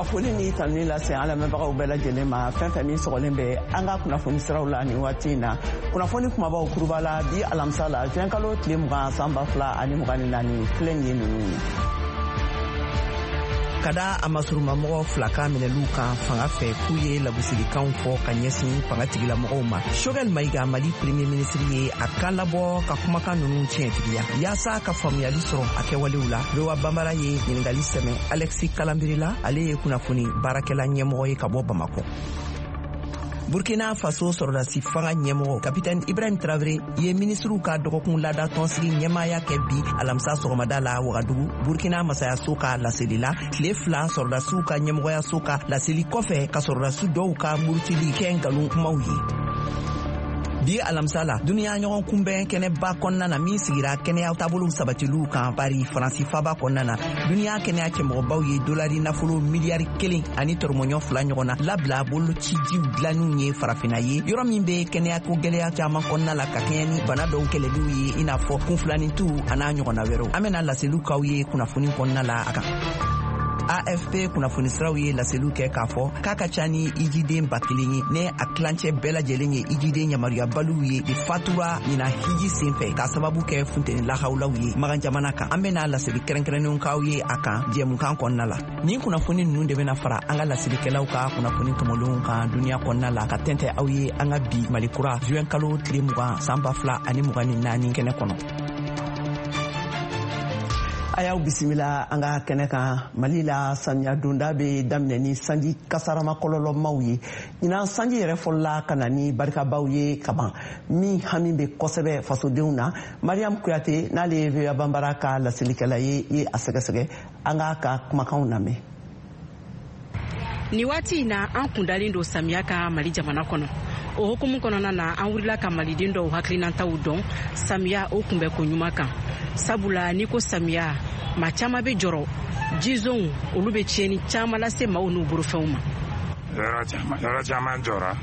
foli ni tanuni lase ala mɛbagaw bɛɛ lajɛlen ma fɛn fɛn min sɔgɔlen bɛ an ka kunnafoni siraw la ni waati na kunnafoni kumabaw kuruba la bi alamisa la juin kalo tile 20 san 2024 filɛ nin ye ninnu kada amasuruma mɔgɔ fila ka minɛlu kan fanga fɛ k'u ye labusilikanw fɔ ka ɲɛsin fangatigila mɔgɔw ma Choguel Mayiga Mali premier ministre ye a kan labɔ ka kumakan ninnu tiɲɛtigiya yaasa ka faamuyali sɔrɔ a kɛwalew la Lowa Banbara ye ɲininkali sɛmɛ Alexis Kalambirila ale ye kunnafoni baarakɛla ɲɛmɔgɔ ye ka bɔ Bamako. Burkina Faso sɔrɔdasi fanga ɲɛmɔgɔ Capitaine Ibrahim Traoré ye ministru ka dɔgɔkun lada tɔnsigi ɲɛmaaya kɛ bi alamisa sɔgɔmada la Wagadugu Burkina masayaso ka laseli la tile 2 sɔrɔdasiw ka ɲɛmɔgɔyaso ka laseli kɔfɛ ka sɔrɔdasi dɔw ka murutili kɛ nkalon kumaw ye. Bi alamisa la duniya ɲɔgɔn kunbɛn kɛnɛba kɔnɔna na min sigira kɛnɛya taabolo sabatiliw kan Paris Faransi faba kɔnɔna na duniya kɛnɛya cɛmɔgɔbaw ye dolari nafolo miliyari 1 ani tɔrɔmɔɲɔ 2 ɲɔgɔnna labila bolocijiw dilanniw ye farafina ye yɔrɔ min bɛ kɛnɛyako gɛlɛya caman kɔnɔna la ka kɛɲɛ ni bana dɔw kɛlɛliw ye i n'a fɔ kunfilanintu a n'a ɲɔgɔnna wɛrɛw an bɛna laseliw kaw ye kunnafoni kɔnɔna la a kan. AFP kunnafoni siraw ye laseliw kɛ k'a fɔ k'a ka ca ni ijiden 1000 ye ne a tilancɛ bɛɛ lajɛlen ye ijiden yamaruyabaliw ye de fatura ɲina hiji senfɛ k'a sababu kɛ funteni lahawlaw ye magan jamana kan an bɛna laseli kɛrɛnkɛrɛnnenw kaw ye a kan jɛmukan kɔnɔna la nin kunnafoni ninnu de bɛna fara an ka laselikɛlaw ka kunnafoni tɔmɔlenw kan duniya kɔnɔna la ka tɛntɛ aw ye an ka bi malikura juin kalo tile 20 san 2024 kɛnɛ kɔnɔ. A y'aw bisimila an ka kɛnɛ kan Mali la samiya donda bɛ daminɛ ni sanji kasarama kɔlɔlɔmaw ye ɲinan sanji yɛrɛ fɔlɔla ka na ni barikabaw ye kaban min hami bɛ kosɛbɛ fasodenw na Mariam Kuyate n'ale ye Lowa Banbara ka laselikɛla ye a sɛgɛsɛgɛ an ka kumakanw lamɛn. Ni waati in na an kundalen don samiya ka Mali jamana kɔnɔ o hukumu kɔnɔna na an wulila ka maliden dɔw hakilinataw dɔn samiya o kunbɛ ko ɲuman kan sabula ni ko samiya maa caman bɛ jɔrɔ jizonw olu bɛ tiɲɛni caman lase maaw n'u bolofɛnw ma. yɔrɔ caman jɔra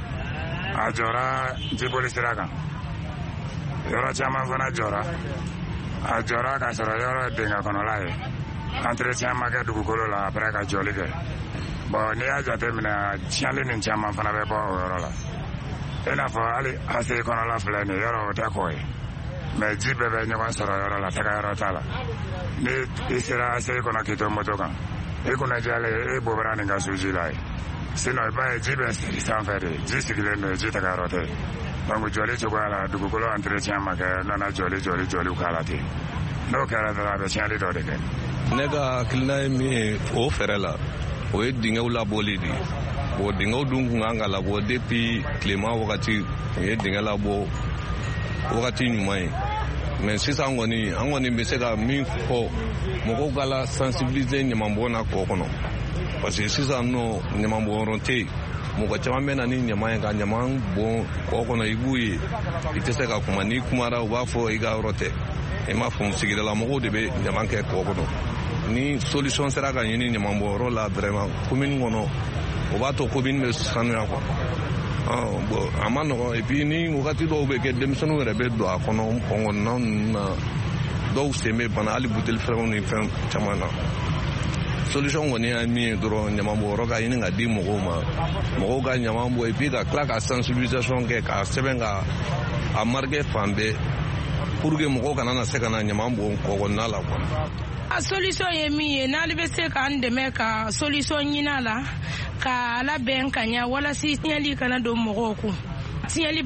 a jɔra jiboli sira kan yɔrɔ caman fana jɔra a jɔra ka sɔrɔ yɔrɔ dingɛ kɔnɔla ye entretien ma kɛ dugukolo la après ka jɔli kɛ bon n'i y'a jateminɛ tiɲɛli nin caman fana bɛ bɔ o yɔrɔ la i n'a fɔ hali ase kɔnɔla filɛ nin yɔrɔ o tɛ kɔ ye mais ji bɛɛ bɛ ɲɔgɔn sɔrɔ yɔrɔ la taga yɔrɔ t'a la ni i sera ase kɔnɔ k'i to moto kan i kunna jalen i bobara nin ka suji la ye sinon i b'a ye ji bɛ sigi sanfɛ de ji sigilen don ji taga yɔrɔ tɛ donc jɔli cogoya la dugukolo entretien ma kɛ nana jɔliw k'a la ten n'o kɛra dɔrɔn a bɛ tiɲɛli dɔ de kɛ. ne ka hakilina ye min ye o fɛrɛ la o ye dingɛw labɔli de ye o dingɛw dun kun kan ka labɔ depuis tilema wagati o ye dingɛ labɔ wagati ɲuman ye mais sisan kɔni an kɔni bɛ se ka min fɔ mɔgɔw ka la sensibiliser ɲamanbɔn na kɔ kɔnɔ parce que sisan nɔ ɲamanbɔnyɔrɔ tɛ yen mɔgɔ caman bɛ na ni ɲaman ye ka ɲaman bɔn kɔ kɔnɔ i b'u ye i tɛ se ka kuma n'i kumara u b'a fɔ i ka yɔrɔ tɛ i m'a faamu sigidala mɔgɔw de bɛ ɲaman kɛ kɔ kɔnɔ ni solution sera ka ɲini ɲamanbɔnyɔrɔ la vraiment commune kɔnɔ o b'a to commune bɛ sanuya quoi bon a ma nɔgɔn et puis ni wagati dɔw bɛ kɛ denmisɛnninw yɛrɛ bɛ don a kɔnɔ kɔngɔnnaw ninnu na dɔw sen bɛ bana hali buteli fɛnw ni fɛn caman na solution kɔni ye min ye dɔrɔn ɲamanbɔnyɔrɔ ka ɲini ka di mɔgɔw ma mɔgɔw ka ɲaman bɔ et puis ka tila ka sensibilisation kɛ k'a sɛbɛn ka a marqué fan bɛɛ pour que mɔgɔw kana na se ka na ɲaman bɔ kɔgɔnna la quoi. A solution ye min ye n'ale bɛ se k'an dɛmɛ ka solution ɲini a la ka labɛn ka ɲɛ walasa tiɲɛli kana don mɔgɔw kun tiɲɛli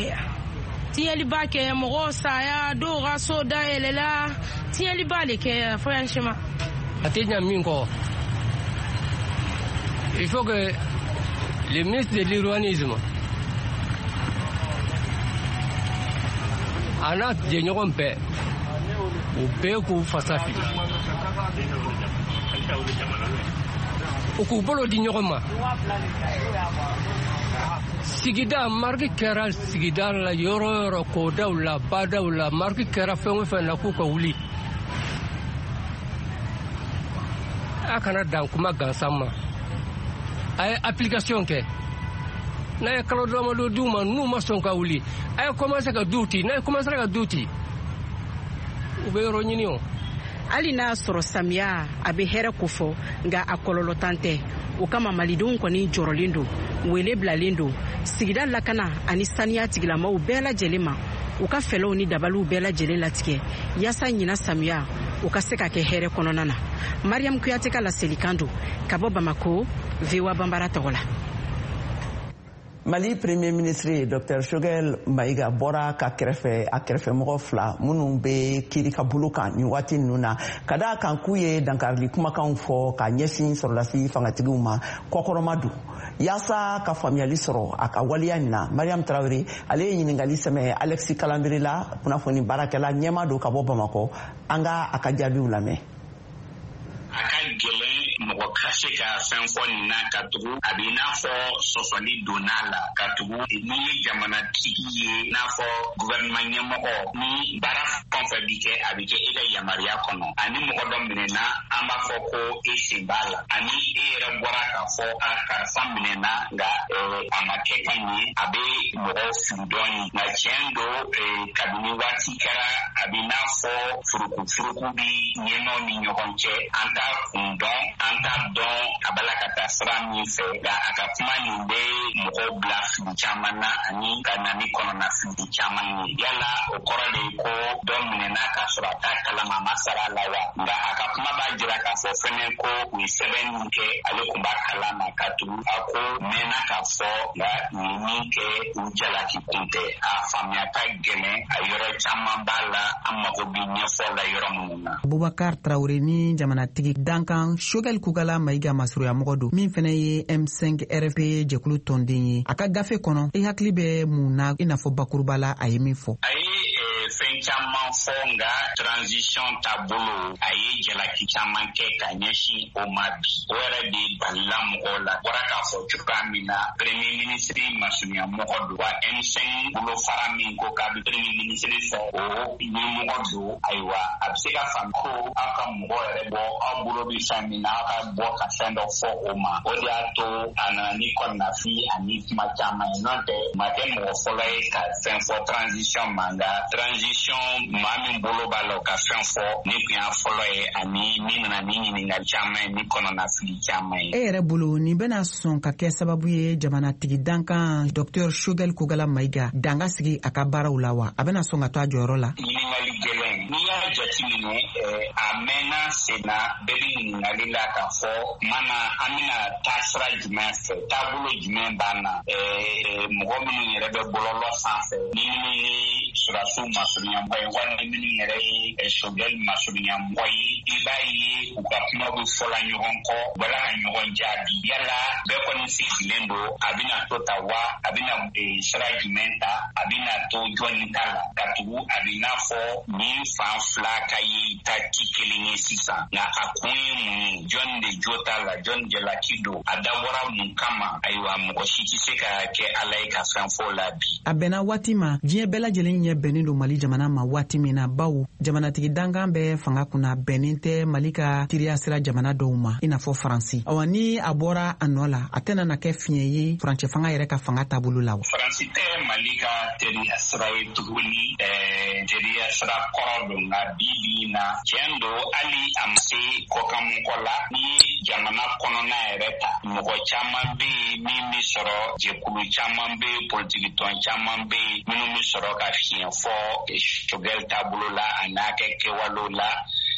b'a kɛ mɔgɔw saya dɔw ka so dayɛlɛla tiɲɛli b'a de kɛ franchement. A tɛ ɲɛ min kɔ il faut que le ministre de l'urbanisme a n'a jɛɲɔgɔn bɛɛ u bɛɛ k'u fasa fili u k'u bolo di ɲɔgɔn ma sigida marque kɛra sigida la yɔrɔ yɔrɔ kɔdaw la badaw la marque kɛra fɛn o fɛn na k'u ka wuli a kana dan kuma gansan ma a ye application kɛ n'a ye kalo damadɔ d'u ma n'u ma sɔn ka wuli a ye commencé ka du ci n'a ye commencé ka du ci u bɛ yɔrɔ ɲini o hali n'a sɔrɔ samiya a bɛ hɛrɛ kofɔ nka a kɔlɔlɔ tan tɛ. O kama malidenw kɔni jɔrɔlen don, wele bilalen don sigida lakana ani saniya tigilamaw bɛɛ lajɛlen ma u ka fɛlɛw ni dabaliw bɛɛ lajɛlen latigɛ yaasa ɲina samiya u ka se ka kɛ hɛrɛ kɔnɔna na. Mariam Kuyate ka laselikan don ka bɔ Bamako, VOA Bambara tɔgɔ la. Mali Premier Ministre Dr Choguel Maïga bɔra a kɛrɛfɛmɔgɔ fila minnu bɛ kiiri ka bolo kan nin waati ninnu na ka da kan k'u ye dankarili kumakanw fɔ ka ɲɛsin sɔrɔdasi fangatigiw ma kɔkɔrɔma don yaasa ka faamuyali sɔrɔ a ka waliya nin na. Mariam Traoré ale ye ɲininkali sɛmɛ Alexis Kalambiri la kunnafoni baarakɛla ɲɛma don ka bɔ Bamakɔ. An ka a ka jaabiw lamɛn. A ka gɛlɛn mɔgɔ ka se ka fɛn fɔ nin na ka tugu a bɛ n'a fɔ sɔsɔli donna la ka tugu n'i ye jamanatigi ye n'a fɔ gouvernement ɲɛmɔgɔ ni baara fɛn fɛn bi kɛ a bɛ kɛ e ka yamaruya kɔnɔ ani mɔgɔ dɔ minɛna an b'a fɔ ko e sen b'a la ani e yɛrɛ bɔra k'a fɔ a karisa minɛna nka a ma kɛ ka ɲɛ a bɛ mɔgɔw fili dɔɔni nka tiɲɛ don kabini waati kɛra a bɛ n'a fɔ furuku bi ɲɛmaw ni ɲɔgɔn cɛ an t'a kun dɔn an t'a dɔn a bala ka taa sira min fɛ nka a ka kuma nin bɛ mɔgɔw bila fili caman na ani ka na ni kɔnɔna fili caman ye yala o kɔrɔ de ye ko dɔ minɛna k'a sɔrɔ a t'a kalama a ma sara la wa nka a ka kuma b'a jira k'a fɔ fɛnɛ ko u ye sɛbɛn min kɛ ale tun b'a kalama ka tugu a ko mɛnna k'a fɔ nka u ye min kɛ u jalaki kun tɛ a faamuya ka gɛlɛn a yɔrɔ caman b'a la an mago bɛ ɲɛfɔ la yɔrɔ minnu na. Boubacar Traoré ni jamanatigi dankan Choguel Kugala Maïga masuruya-mɔgɔ don min fɛnɛ ye M5 RFP jɛkulu tɔnden ye a ka gafe kɔnɔ i hakili bɛ mun na i n'a fɔ bakuruba la a ye min fɔ. A ye fɛn caman fɔ nka transition taabolo a ye jalaki caman kɛ ka ɲɛsin o ma bi o yɛrɛ de balila mɔgɔw la bɔra k'a fɔ cogoya min na premier ministre masuruya-mɔgɔ don wa M5 bolo fara min ko k'a bɛ premier ministre fɛ o ɲɛmɔgɔ don ayiwa a bɛ se ka faamu ko aw ka mɔgɔ yɛrɛ bɔ aw bolo bɛ fɛn min na aw ka bɔ ka fɛn dɔ fɔ o ma o de y'a to a nana ni kɔnɔnafili ani kuma caman ye n'o tɛ ma kɛ mɔgɔ fɔlɔ ye ka fɛn fɔ transition ma nka transition maa min bolo b'a la o ka fɛn fɔ ni tun y'a fɔlɔ ye ani min nana ni ɲininkali caman ye ni kɔnɔnafili caman ye. E yɛrɛ bolo nin bɛna sɔn ka kɛ sababu ye jamanatigi dankan Dr Choguel Kugala Maïga danga sigi a ka baaraw la wa a bɛna sɔn ka to a jɔyɔrɔ la. Ɲininkali gɛlɛn n'i y'a jateminɛ a mɛnna senna bɛɛ bɛ ɲininkali la k'a fɔ mana an bɛna taa sira jumɛn fɛ taabolo jumɛn b'an na mɔgɔ minnu yɛrɛ bɛ bɔlɔlɔ sanfɛ ni minnu ye surasiw masurunyamɔgɔ ye walima minnu yɛrɛ ye Choguel masurunyamɔgɔ ye i b'a ye u ka kuma bɛ fɔla ɲɔgɔn kɔ wala ka ɲɔgɔn jaabi yala bɛɛ kɔni sigilen don a bɛna to ta wa a bɛna sira jumɛn ta a bɛna to jɔnni ta la ka tugu a bɛ n'a fɔ nin fan fila ka ye ta ci kelen ye sisan nka a kun ye mun ye jɔnni de jo t'a la jɔnni jalaki don a dabɔra mun kama ayiwa mɔgɔ si tɛ se ka kɛ ala ye ka fɛn fɔ la bi. A bɛnna waati ma diɲɛ bɛɛ lajɛlen ɲɛ bɛnnen don Mali jamana ma waati min na bawo jamanatigi dankan bɛ fanga kunna bɛnnen tɛ Mali ka tiriya sira jamana dɔw ma i n'a fɔ Faransi. Awa ni a bɔra a nɔ la a tɛna na kɛ fiɲɛ ye furancɛ fanga yɛrɛ ka fanga taabolo la wa. Faransi tɛ Mali ka teriya sira ye tuguni teriya sira kɔrɔ don nka bi na tiɲɛ don hali a ma se kɔkanmɔgɔ la ni jamana kɔnɔna yɛrɛ ta mɔgɔ caman bɛ yen min bɛ sɔrɔ jɛkulu caman bɛ yen politiki tɔn caman bɛ yen minnu bɛ sɔrɔ ka fiɲɛ fɔ Choguel taabolo la a n'a kɛ kɛwalew la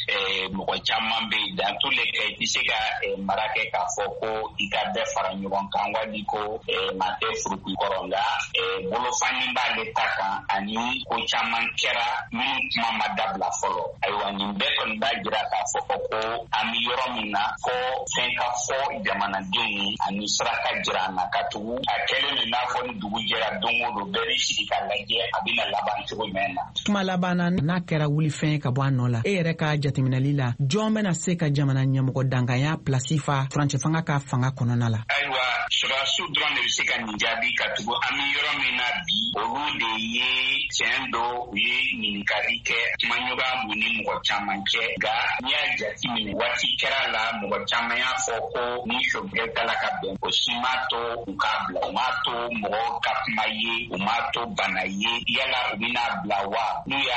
mɔgɔ caman bɛ yen dans tous les cas i tɛ se ka mara kɛ k'a fɔ ko i ka bɛɛ fara ɲɔgɔn kan wali ko maa tɛ furuku kɔrɔ nka bolofani b'ale ta kan ani ko caman kɛra minnu kuma ma dabila fɔlɔ ayiwa nin bɛɛ kɔni b'a jira k'a fɔ ko an bɛ yɔrɔ min na fɔ fɛn ka fɔ jamanadenw ye ani sira ka jira an na ka tugu a kɛlen don n'a fɔ ni dugu jɛra don o don bɛɛ bɛ sigi ka lajɛ a bɛna laban cogo jumɛn na. Kuma laban na n'a kɛra wulifɛn ye ka bɔ a nɔ la e yɛrɛ ka jateminɛli la jɔn bɛna se ka jamana ɲɛmɔgɔ danganya pilasi fa furancɛ fanga ka fanga kɔnɔna la. Ayiwa surasiw dɔrɔn de bɛ se ka nin jaabi ka tugu an bɛ yɔrɔ min na bi olu de ye tiɲɛ don u ye ɲininkali kɛ kumaɲɔgɔnya b'u ni mɔgɔ caman cɛ nka n'i y'a jateminɛ waati kɛra la mɔgɔ caman y'a fɔ ko ni Choguel tala ka bɛn o si m'a to u k'a bila u m'a to mɔgɔw ka kuma ye u m'a to bana ye yala u bɛna bila wa n'u y'a